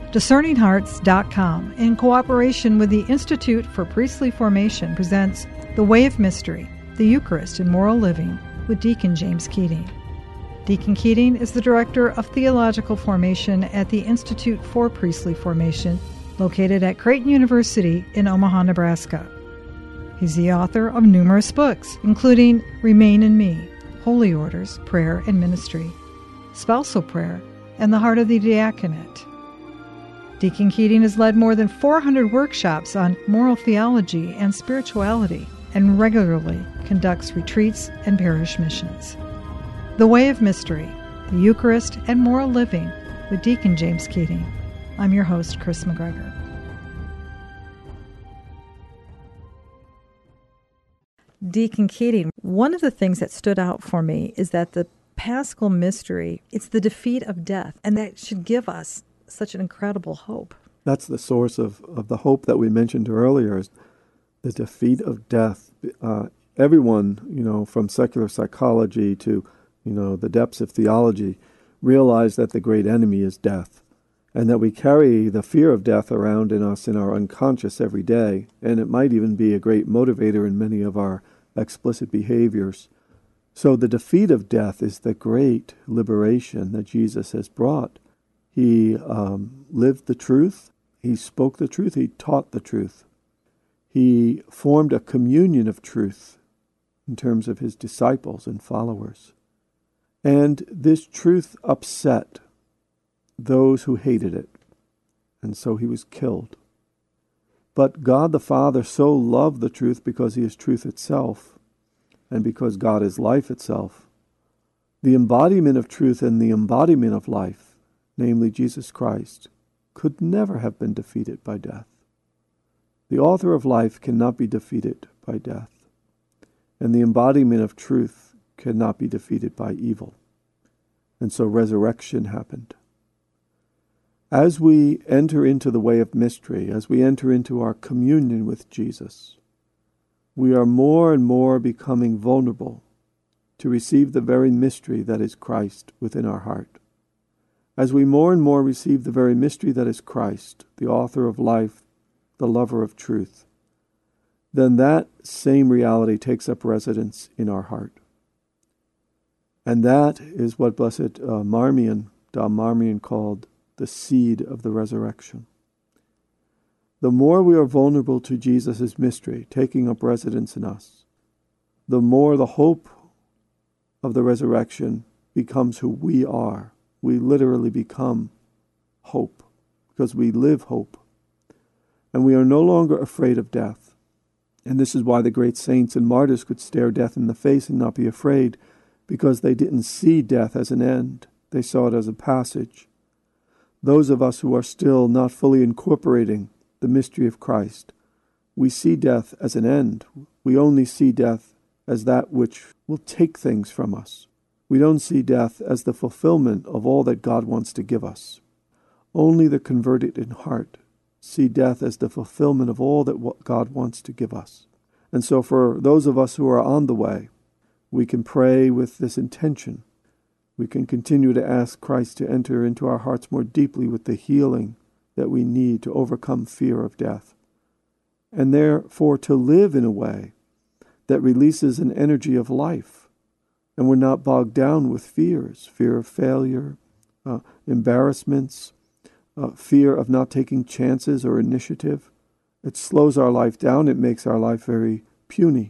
DiscerningHearts.com, in cooperation with the Institute for Priestly Formation, presents The Way of Mystery, the Eucharist in Moral Living, with Deacon James Keating. Deacon Keating is the Director of Theological Formation at the Institute for Priestly Formation, located at Creighton University in Omaha, Nebraska. He's the author of numerous books, including Remain in Me, Holy Orders, Prayer and Ministry, Spousal Prayer, and The Heart of the Diaconate. Deacon Keating has led more than 400 workshops on moral theology and spirituality and regularly conducts retreats and parish missions. The Way of Mystery, the Eucharist and Moral Living with Deacon James Keating. I'm your host, Chris McGregor. Deacon Keating, one of the things that stood out for me is that the Paschal Mystery, it's the defeat of death, and that should give us such an incredible hope. That's the source of the hope that we mentioned earlier, is the defeat of death. Everyone, from secular psychology to, the depths of theology, realize that the great enemy is death, and that we carry the fear of death around in us in our unconscious every day, and it might even be a great motivator in many of our explicit behaviors. So the defeat of death is the great liberation that Jesus has brought. He lived the truth, he spoke the truth, he taught the truth. He formed a communion of truth in terms of his disciples and followers. And this truth upset those who hated it, and so he was killed. But God the Father so loved the truth because he is truth itself, and because God is life itself. The embodiment of truth and the embodiment of life, namely Jesus Christ, could never have been defeated by death. The author of life cannot be defeated by death, and the embodiment of truth cannot be defeated by evil. And so resurrection happened. As we enter into the way of mystery, as we enter into our communion with Jesus, we are more and more becoming vulnerable to receive the very mystery that is Christ within our heart. As we more and more receive the very mystery that is Christ, the author of life, the lover of truth, then that same reality takes up residence in our heart. And that is what Blessed Dom Marmion called the seed of the resurrection. The more we are vulnerable to Jesus' mystery taking up residence in us, the more the hope of the resurrection becomes who we are. We literally become hope, because we live hope. And we are no longer afraid of death. And this is why the great saints and martyrs could stare death in the face and not be afraid, because they didn't see death as an end. They saw it as a passage. Those of us who are still not fully incorporating the mystery of Christ, we see death as an end. We only see death as that which will take things from us. We don't see death as the fulfillment of all that God wants to give us. Only the converted in heart see death as the fulfillment of all that God wants to give us. And so for those of us who are on the way, we can pray with this intention. We can continue to ask Christ to enter into our hearts more deeply with the healing that we need to overcome fear of death. And therefore to live in a way that releases an energy of life. And we're not bogged down with fears, fear of failure, embarrassments, fear of not taking chances or initiative. It slows our life down. It makes our life very puny.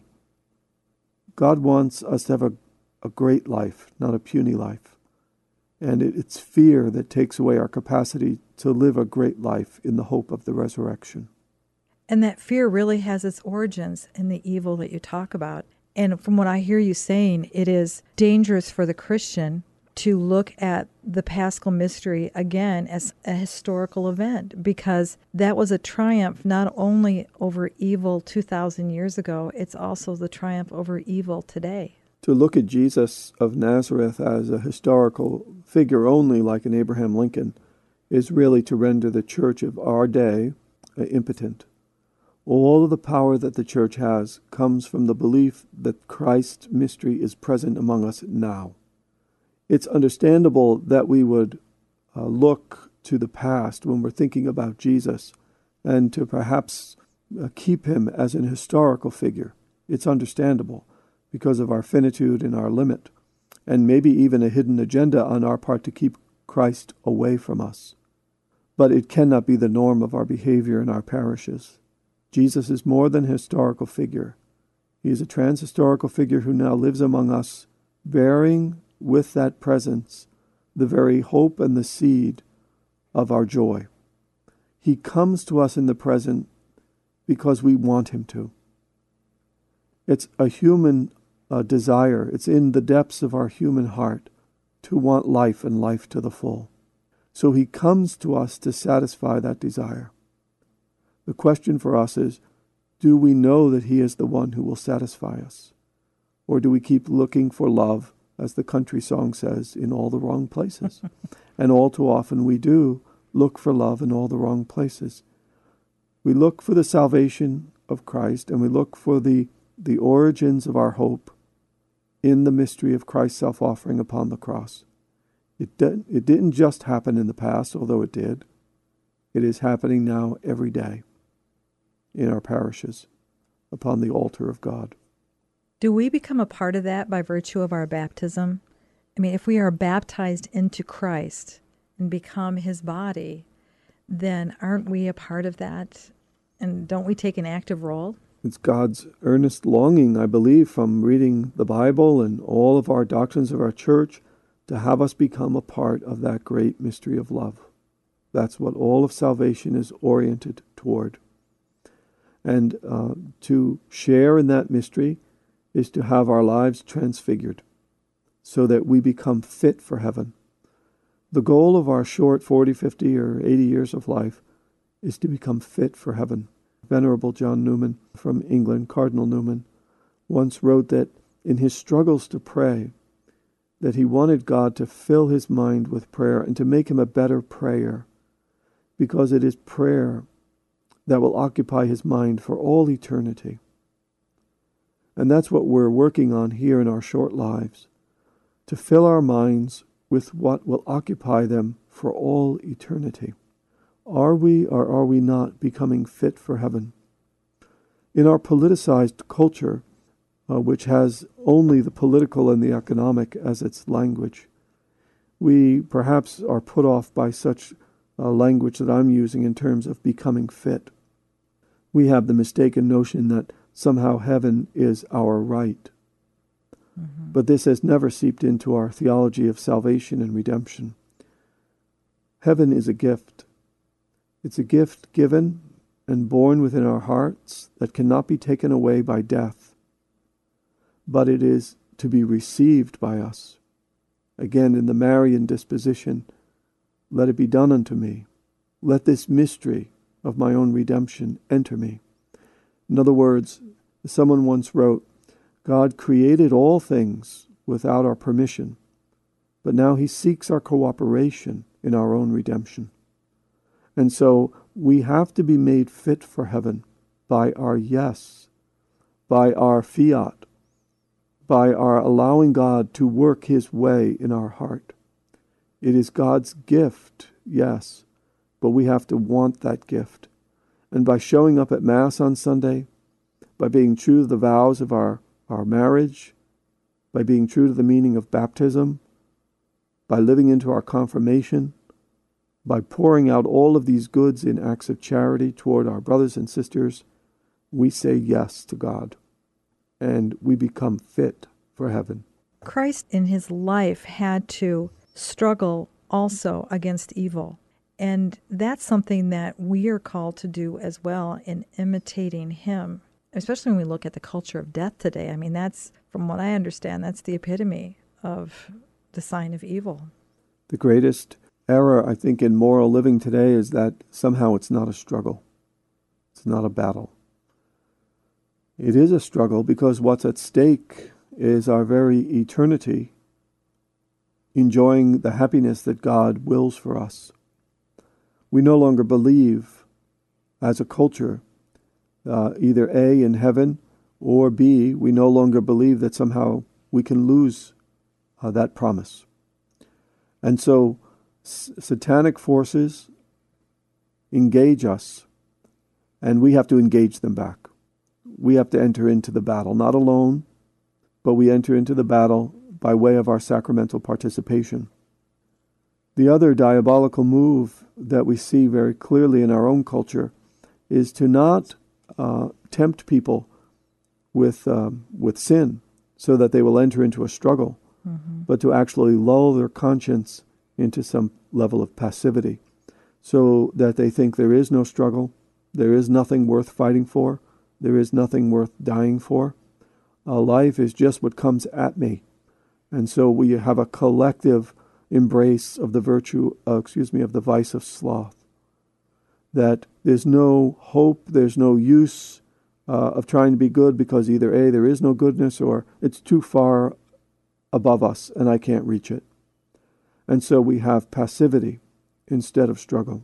God wants us to have a great life, not a puny life. And it's fear that takes away our capacity to live a great life in the hope of the resurrection. And that fear really has its origins in the evil that you talk about. And from what I hear you saying, it is dangerous for the Christian to look at the Paschal Mystery again as a historical event, because that was a triumph not only over evil 2,000 years ago, it's also the triumph over evil today. To look at Jesus of Nazareth as a historical figure only, like an Abraham Lincoln, is really to render the church of our day impotent. All of the power that the church has comes from the belief that Christ's mystery is present among us now. It's understandable that we would look to the past when we're thinking about Jesus, and to perhaps keep him as an historical figure. It's understandable because of our finitude and our limit, and maybe even a hidden agenda on our part to keep Christ away from us. But it cannot be the norm of our behavior in our parishes. Jesus is more than a historical figure. He is a transhistorical figure who now lives among us, bearing with that presence the very hope and the seed of our joy. He comes to us in the present because we want him to. It's a human desire. It's in the depths of our human heart to want life and life to the full. So he comes to us to satisfy that desire. The question for us is, do we know that he is the one who will satisfy us? Or do we keep looking for love, as the country song says, in all the wrong places? And all too often we do look for love in all the wrong places. We look for the salvation of Christ, and we look for the origins of our hope in the mystery of Christ's self-offering upon the cross. It didn't just happen in the past, although it did. It is happening now every day in our parishes upon the altar of God. Do we become a part of that by virtue of our baptism? I mean, if we are baptized into Christ and become his body, then aren't we a part of that? And don't we take an active role? It's God's earnest longing, I believe, from reading the Bible and all of our doctrines of our church, to have us become a part of that great mystery of love. That's what all of salvation is oriented toward. And to share in that mystery is to have our lives transfigured so that we become fit for heaven. The goal of our short 40, 50, or 80 years of life is to become fit for heaven. Venerable John Newman from England, Cardinal Newman, once wrote that in his struggles to pray, that he wanted God to fill his mind with prayer and to make him a better prayer, because it is prayer that will occupy his mind for all eternity. And that's what we're working on here in our short lives, to fill our minds with what will occupy them for all eternity. Are we or are we not becoming fit for heaven? In our politicized culture, which has only the political and the economic as its language, we perhaps are put off by such language that I'm using in terms of becoming fit. We have the mistaken notion that somehow heaven is our right. Mm-hmm. But this has never seeped into our theology of salvation and redemption. Heaven is a gift. It's a gift given and born within our hearts that cannot be taken away by death, but it is to be received by us. Again, in the Marian disposition, let it be done unto me. Let this mystery of my own redemption enter me. In other words, someone once wrote, God created all things without our permission, but now he seeks our cooperation in our own redemption. And so we have to be made fit for heaven by our yes, by our fiat, by our allowing God to work his way in our heart. It is God's gift, yes, but we have to want that gift. And by showing up at Mass on Sunday, by being true to the vows of our marriage, by being true to the meaning of baptism, by living into our confirmation, by pouring out all of these goods in acts of charity toward our brothers and sisters, we say yes to God, and we become fit for heaven. Christ in his life had to struggle also against evil, and that's something that we are called to do as well in imitating him, especially when we look at the culture of death today. I mean, that's, from what I understand, that's the epitome of the sign of evil. The greatest error, I think, in moral living today is that somehow it's not a struggle. It's not a battle. It is a struggle because what's at stake is our very eternity, enjoying the happiness that God wills for us. We no longer believe, as a culture, either A, in heaven, or B, we no longer believe that somehow we can lose that promise. And so Satanic forces engage us, and we have to engage them back. We have to enter into the battle, not alone, but we enter into the battle by way of our sacramental participation. The other diabolical move that we see very clearly in our own culture is to not tempt people with sin so that they will enter into a struggle, but to actually lull their conscience into some level of passivity so that they think there is no struggle, there is nothing worth fighting for, there is nothing worth dying for. Life is just what comes at me. And so we have a collective embrace of the of the vice of sloth. That there's no hope, there's no use of trying to be good because either A, there is no goodness, or it's too far above us and I can't reach it. And so we have passivity instead of struggle.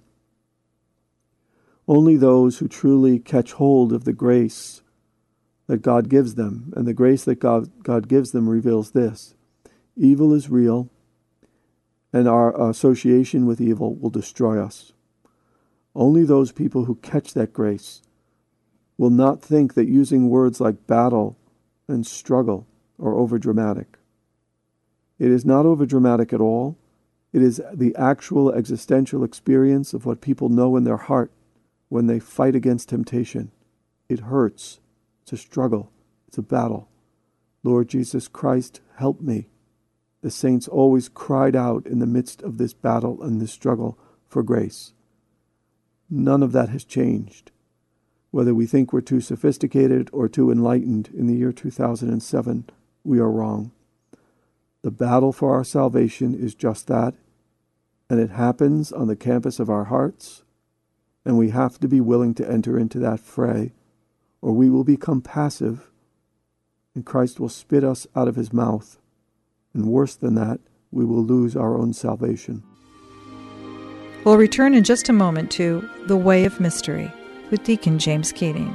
Only those who truly catch hold of the grace that God gives them, and the grace that God gives them reveals this: evil is real, and our association with evil will destroy us. Only those people who catch that grace will not think that using words like battle and struggle are overdramatic. It is not overdramatic at all. It is the actual existential experience of what people know in their heart when they fight against temptation. It hurts. It's a struggle. It's a battle. Lord Jesus Christ, help me. The saints always cried out in the midst of this battle and this struggle for grace. None of that has changed. Whether we think we're too sophisticated or too enlightened in the year 2007, we are wrong. The battle for our salvation is just that, and it happens on the campus of our hearts, and we have to be willing to enter into that fray, or we will become passive, and Christ will spit us out of his mouth, and worse than that, we will lose our own salvation. We'll return in just a moment to The Way of Mystery with Deacon James Keating.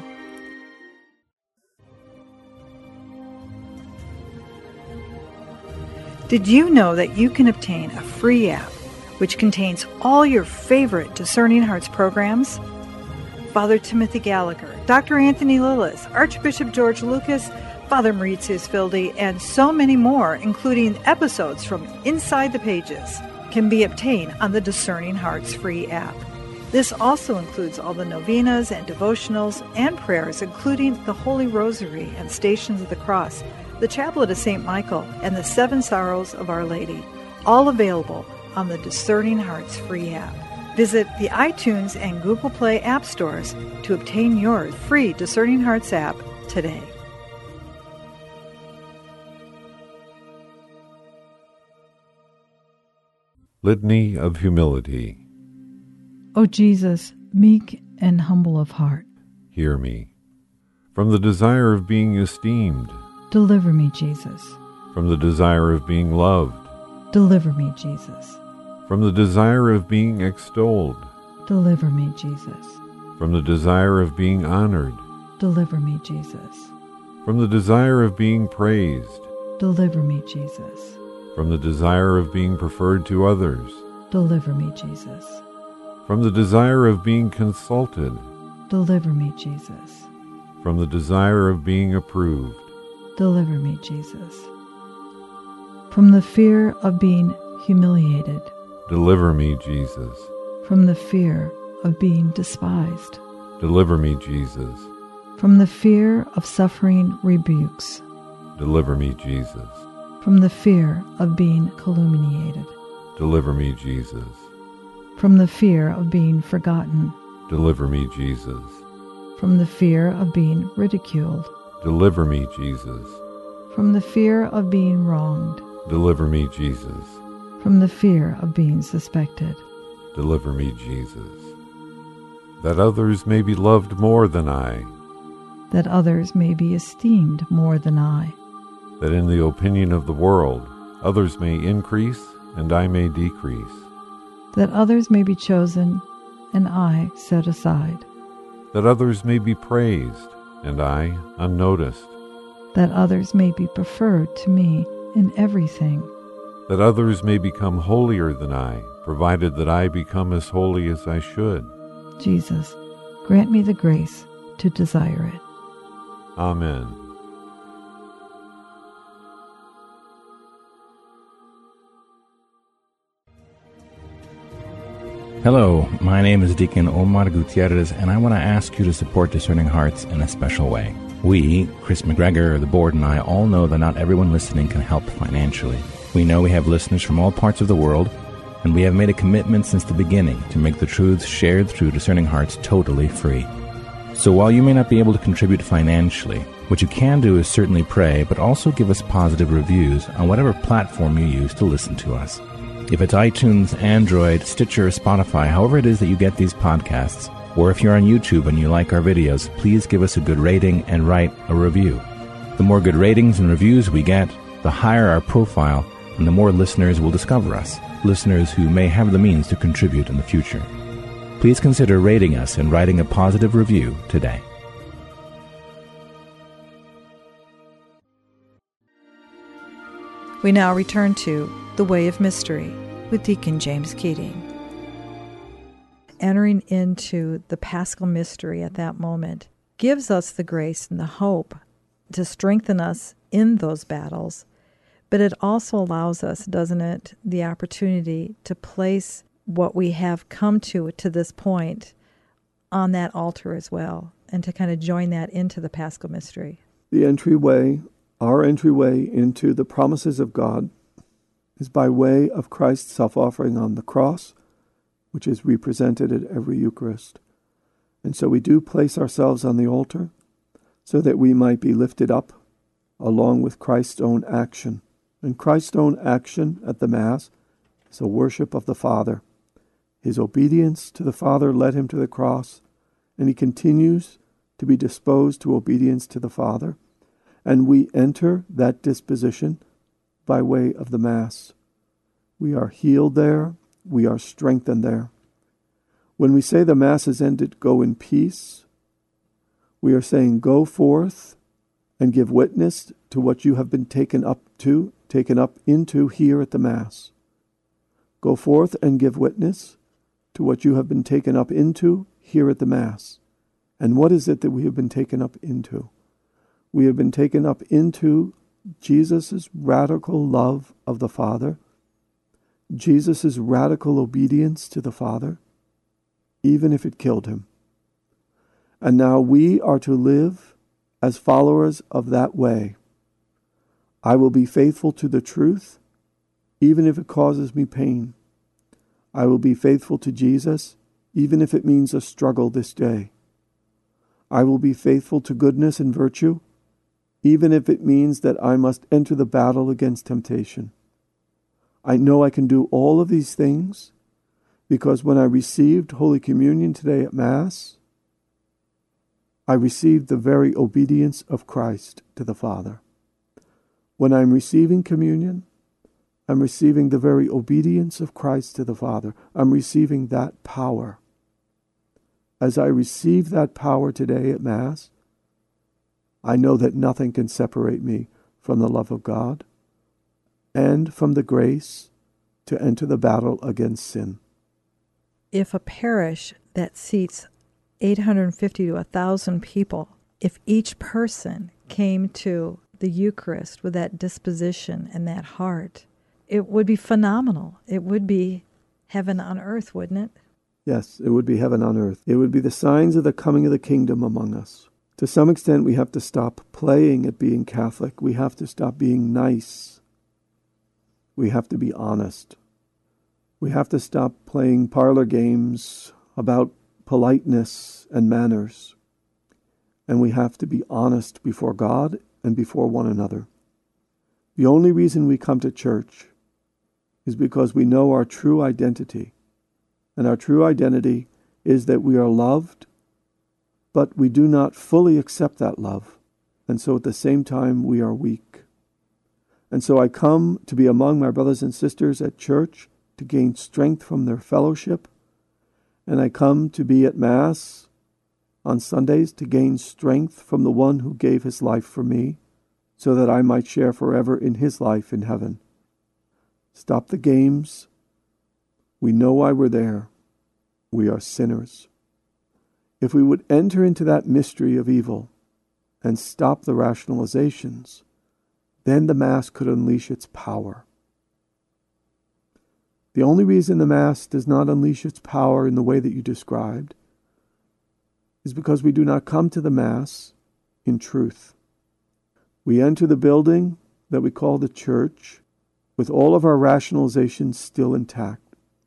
Did you know that you can obtain a free app which contains all your favorite Discerning Hearts programs? Father Timothy Gallagher, Dr. Anthony Lillis, Archbishop George Lucas, Father Mauritius Fildi, and so many more, including episodes from Inside the Pages, can be obtained on the Discerning Hearts free app. This also includes all the novenas and devotionals and prayers, including the Holy Rosary and Stations of the Cross, the Chaplet of St. Michael, and the Seven Sorrows of Our Lady, all available on the Discerning Hearts free app. Visit the iTunes and Google Play app stores to obtain your free Discerning Hearts app today. Litany of Humility. O Jesus, meek and humble of heart, Hear me. From the desire of being esteemed, deliver me, Jesus. from the desire of being loved, Deliver me, Jesus. from the desire of being extolled, Deliver me, Jesus. from the desire of being honored, Deliver me, Jesus. from the desire of being praised, Deliver me, Jesus. from the desire of being preferred to others, Deliver me, Jesus. from the desire of being consulted, Deliver me, Jesus. from the desire of being approved, Deliver me, Jesus. From the fear of being humiliated, deliver me, Jesus. from the fear of being despised, Deliver me, Jesus. from the fear of suffering rebukes, Deliver me, Jesus. from the fear of being calumniated, Deliver me, Jesus. from the fear of being forgotten, Deliver me, Jesus. from the fear of being ridiculed, Deliver me, Jesus. from the fear of being wronged, Deliver me, Jesus. from the fear of being suspected, Deliver me, Jesus. That others may be loved more than I, that others may be esteemed more than I, that in the opinion of the world others may increase and I may decrease, that others may be chosen and I set aside, that others may be praised and I unnoticed, that others may be preferred to me in everything, that others may become holier than I, provided that I become as holy as I should. Jesus, grant me the grace to desire it. Amen. Hello, my name is Deacon Omar Gutierrez, and I want to ask you to support Discerning Hearts in a special way. We, Chris McGregor, the board, and I all know that not everyone listening can help financially. We know we have listeners from all parts of the world, and we have made a commitment since the beginning to make the truths shared through Discerning Hearts totally free. So while you may not be able to contribute financially, what you can do is certainly pray, but also give us positive reviews on whatever platform you use to listen to us. If it's iTunes, Android, Stitcher, Spotify, however it is that you get these podcasts, or if you're on YouTube and you like our videos, please give us a good rating and write a review. The more good ratings and reviews we get, the higher our profile, and the more listeners will discover us, listeners who may have the means to contribute in the future. Please consider rating us and writing a positive review today. We now return to The Way of Mystery with Deacon James Keating. Entering into the Paschal mystery at that moment gives us the grace and the hope to strengthen us in those battles, but it also allows us, doesn't it, the opportunity to place what we have come to this point on that altar as well, and to kind of join that into the Paschal mystery. Our entryway into the promises of God is by way of Christ's self-offering on the cross, which is represented at every Eucharist. And so we do place ourselves on the altar so that we might be lifted up along with Christ's own action. And Christ's own action at the Mass is a worship of the Father. His obedience to the Father led him to the cross, and he continues to be disposed to obedience to the Father. And we enter that disposition by way of the Mass. We are healed there. We are strengthened there. When we say the Mass is ended, go in peace, we are saying go forth and give witness to what you have been taken up into here at the Mass. Go forth and give witness to what you have been taken up into here at the Mass. And what is it that we have been taken up into? We have been taken up into Jesus' radical love of the Father, Jesus' radical obedience to the Father, even if it killed him. And now we are to live as followers of that way. I will be faithful to the truth, even if it causes me pain. I will be faithful to Jesus, even if it means a struggle this day. I will be faithful to goodness and virtue, even if it means that I must enter the battle against temptation. I know I can do all of these things because when I received Holy Communion today at Mass, I received the very obedience of Christ to the Father. When I'm receiving communion, I'm receiving the very obedience of Christ to the Father. I'm receiving that power. As I receive that power today at Mass, I know that nothing can separate me from the love of God and from the grace to enter the battle against sin. If a parish that seats 850 to 1,000 people, if each person came to the Eucharist with that disposition and that heart, it would be phenomenal. It would be heaven on earth, wouldn't it? Yes, it would be heaven on earth. It would be the signs of the coming of the kingdom among us. To some extent, we have to stop playing at being Catholic. We have to stop being nice. We have to be honest. We have to stop playing parlor games about politeness and manners. And we have to be honest before God and before one another. The only reason we come to church is because we know our true identity. And our true identity is that we are loved, but we do not fully accept that love. And so at the same time, we are weak. And so I come to be among my brothers and sisters at church to gain strength from their fellowship. And I come to be at Mass on Sundays to gain strength from the one who gave his life for me, so that I might share forever in his life in heaven. Stop the games. We know why we're there. We are sinners. If we would enter into that mystery of evil and stop the rationalizations, then the Mass could unleash its power. The only reason the Mass does not unleash its power in the way that you described is because we do not come to the Mass in truth. We enter the building that we call the church with all of our rationalizations still intact.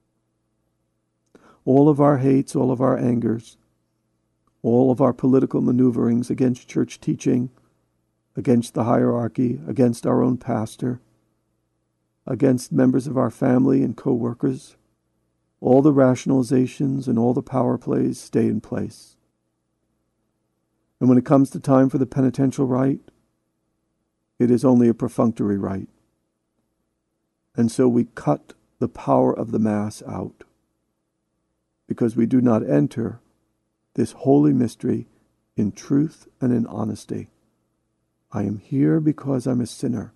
All of our hates, all of our angers, all of our political maneuverings against church teaching, against the hierarchy, against our own pastor, against members of our family and co-workers, all the rationalizations and all the power plays stay in place. And when it comes to time for the penitential rite, it is only a perfunctory rite. And so we cut the power of the Mass out, because we do not enter this holy mystery in truth and in honesty. I am here because I'm a sinner.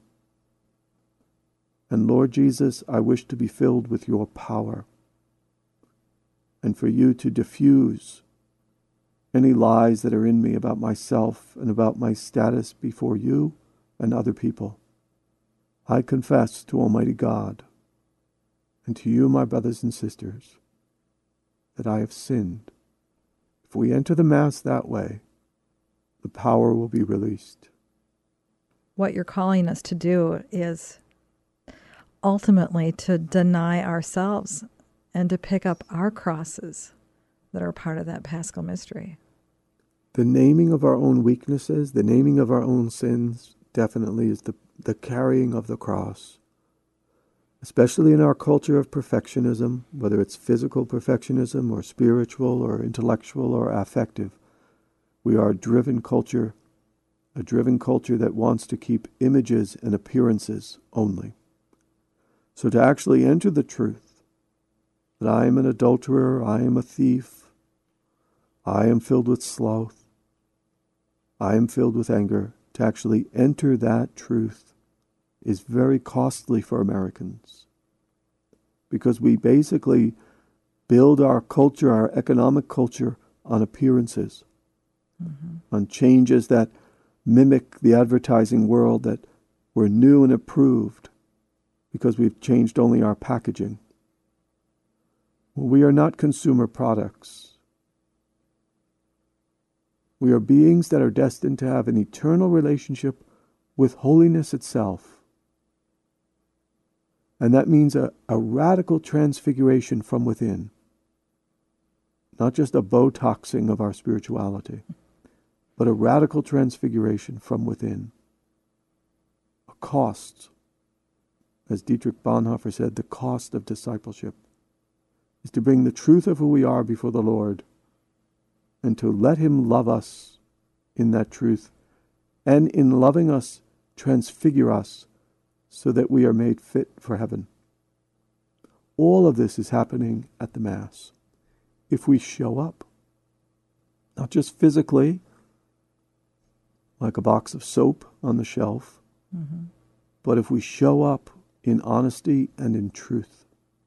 And Lord Jesus, I wish to be filled with your power, and for you to diffuse any lies that are in me about myself and about my status before you and other people. I confess to Almighty God and to you, my brothers and sisters, that I have sinned. If we enter the Mass that way, the power will be released. What you're calling us to do is ultimately to deny ourselves and to pick up our crosses that are part of that Paschal mystery. The naming of our own weaknesses, the naming of our own sins, definitely is the carrying of the cross. Especially in our culture of perfectionism, whether it's physical perfectionism or spiritual or intellectual or affective. We are a driven culture that wants to keep images and appearances only. So to actually enter the truth that I am an adulterer, I am a thief, I am filled with sloth, I am filled with anger, to actually enter that truth is very costly for Americans, because we basically build our culture, our economic culture, on appearances, on changes that mimic the advertising world, that were new and approved because we've changed only our packaging. Well, we are not consumer products. We are beings that are destined to have an eternal relationship with holiness itself. And that means a radical transfiguration from within. Not just a Botoxing of our spirituality, but a radical transfiguration from within. A cost, as Dietrich Bonhoeffer said, the cost of discipleship is to bring the truth of who we are before the Lord and to let him love us in that truth, and in loving us, transfigure us so that we are made fit for heaven. All of this is happening at the Mass. If we show up, not just physically, like a box of soap on the shelf, but if we show up in honesty and in truth.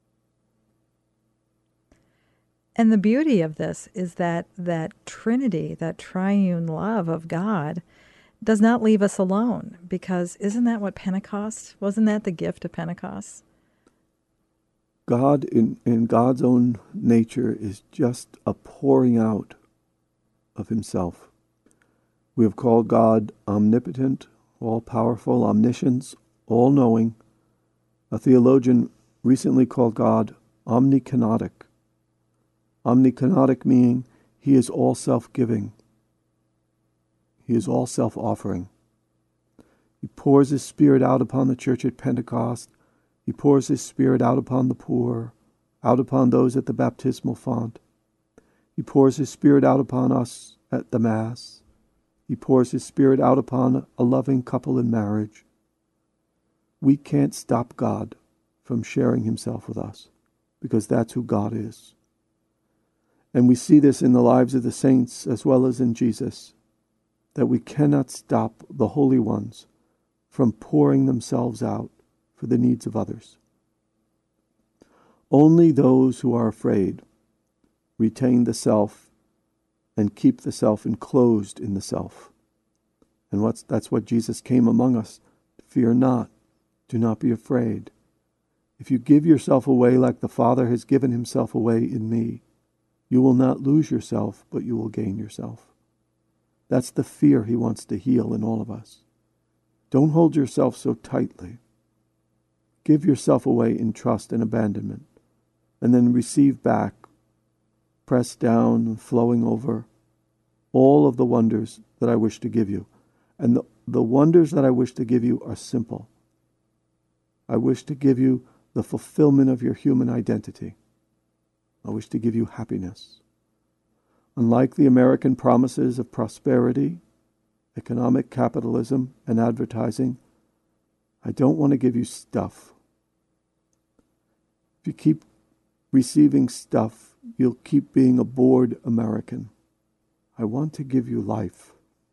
And the beauty of this is that that Trinity, that triune love of God, does not leave us alone, because isn't that what Pentecost, wasn't that the gift of Pentecost? God, in God's own nature, is just a pouring out of himself. We have called God omnipotent, all-powerful, omniscience, all-knowing. A theologian recently called God omnikenotic. Omnikenotic meaning he is all self-giving. He is all self-offering. He pours his Spirit out upon the church at Pentecost. He pours his Spirit out upon the poor, out upon those at the baptismal font. He pours his Spirit out upon us at the Mass. He pours his Spirit out upon a loving couple in marriage. We can't stop God from sharing himself with us, because that's who God is. And we see this in the lives of the saints as well as in Jesus, that we cannot stop the holy ones from pouring themselves out for the needs of others. Only those who are afraid retain the self and keep the self enclosed in the self. And that's what Jesus came among us. Fear not. Do not be afraid. If you give yourself away like the Father has given himself away in me, you will not lose yourself, but you will gain yourself. That's the fear he wants to heal in all of us. Don't hold yourself so tightly. Give yourself away in trust and abandonment, and then receive back, pressed down and flowing over, all of the wonders that I wish to give you. And the wonders that I wish to give you are simple. I wish to give you the fulfillment of your human identity. I wish to give you happiness. Unlike the American promises of prosperity, economic capitalism, and advertising, I don't want to give you stuff. If you keep receiving stuff, you'll keep being a bored American. I want to give you life.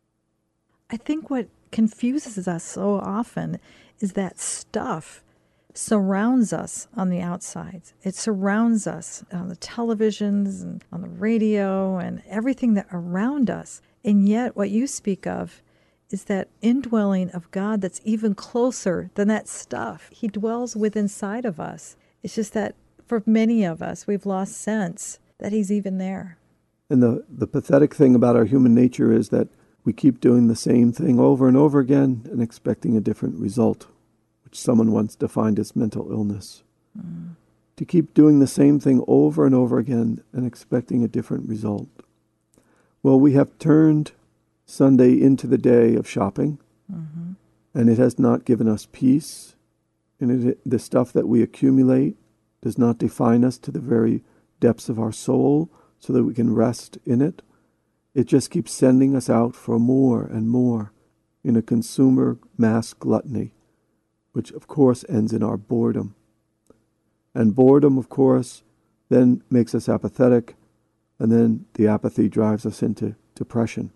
I think what confuses us so often is that stuff surrounds us on the outsides. It surrounds us on the televisions and on the radio and everything that around us. And yet what you speak of is that indwelling of God that's even closer than that stuff. He dwells within inside of us. It's just that for many of us, we've lost sense that he's even there. And the pathetic thing about our human nature is that we keep doing the same thing over and over again and expecting a different result, which someone once defined as mental illness. To keep doing the same thing over and over again and expecting a different result. Well, we have turned Sunday into the day of shopping, and it has not given us peace. And the stuff that we accumulate does not define us to the very depths of our soul so that we can rest in it. It just keeps sending us out for more and more in a consumer mass gluttony, which of course ends in our boredom. And boredom, of course, then makes us apathetic, and then the apathy drives us into depression.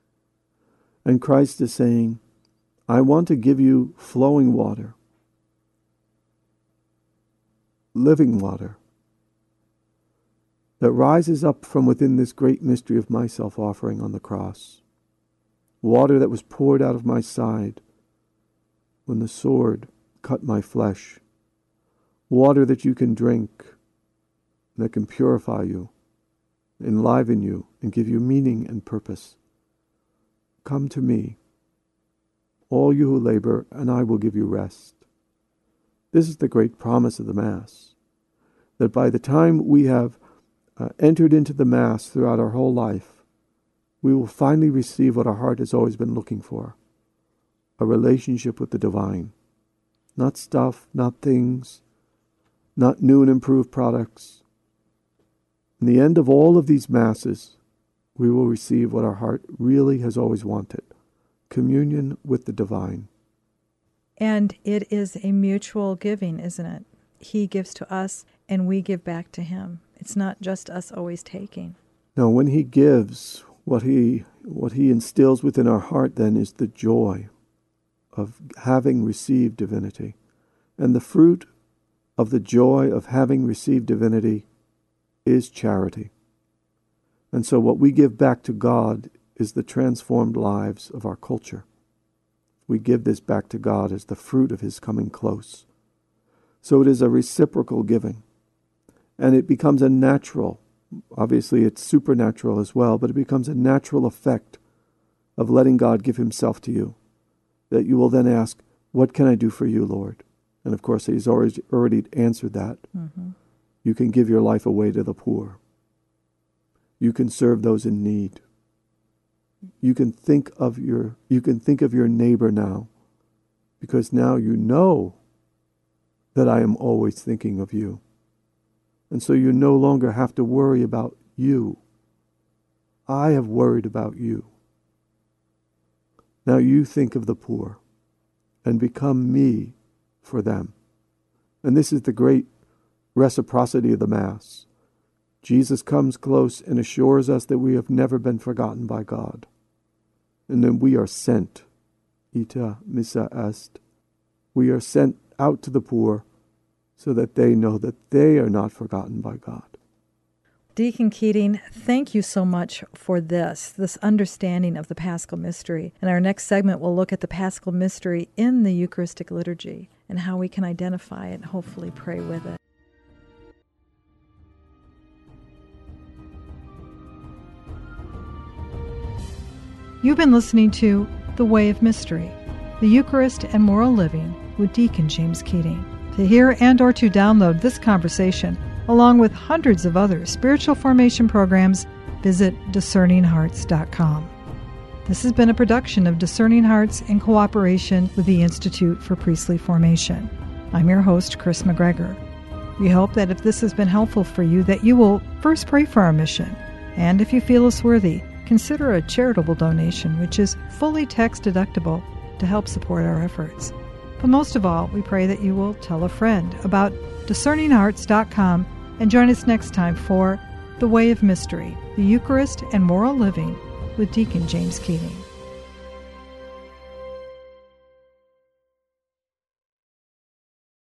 And Christ is saying, I want to give you flowing water, living water, that rises up from within this great mystery of my self-offering on the cross. Water that was poured out of my side when the sword cut my flesh. Water that you can drink, that can purify you, enliven you, and give you meaning and purpose. Come to me, all you who labor, and I will give you rest. This is the great promise of the Mass, that by the time we have entered into the Mass throughout our whole life, we will finally receive what our heart has always been looking for, a relationship with the divine. Not stuff, not things, not new and improved products. In the end of all of these Masses, we will receive what our heart really has always wanted, communion with the divine. And it is a mutual giving, isn't it? He gives to us and we give back to him. It's not just us always taking. No, when he gives, what he instills within our heart then is the joy of having received divinity. And the fruit of the joy of having received divinity is charity. And so what we give back to God is the transformed lives of our culture. We give this back to God as the fruit of his coming close. So it is a reciprocal giving. And it becomes a natural, obviously it's supernatural as well, but it becomes a natural effect of letting God give himself to you. That you will then ask, what can I do for you, Lord? And of course, he's already answered that. You can give your life away to the poor. You can serve those in need. You can think of your neighbor now, because now you know that I am always thinking of you. And so you no longer have to worry about you. I have worried about you. Now you think of the poor and become me for them. And this is the great reciprocity of the Mass. Jesus comes close and assures us that we have never been forgotten by God. And then we are sent. Ita missa est. We are sent out to the poor so that they know that they are not forgotten by God. Deacon Keating, thank you so much for this understanding of the Paschal Mystery. In our next segment, we'll look at the Paschal Mystery in the Eucharistic liturgy and how we can identify it and hopefully pray with it. You've been listening to The Way of Mystery, the Eucharist and Moral Living with Deacon James Keating. To hear and or to download this conversation, along with hundreds of other spiritual formation programs, visit discerninghearts.com. This has been a production of Discerning Hearts in cooperation with the Institute for Priestly Formation. I'm your host, Chris McGregor. We hope that if this has been helpful for you, that you will first pray for our mission, and if you feel us worthy, consider a charitable donation, which is fully tax-deductible to help support our efforts. But most of all, we pray that you will tell a friend about discerninghearts.com and join us next time for The Way of Mystery, the Eucharist and Moral Living with Deacon James Keating.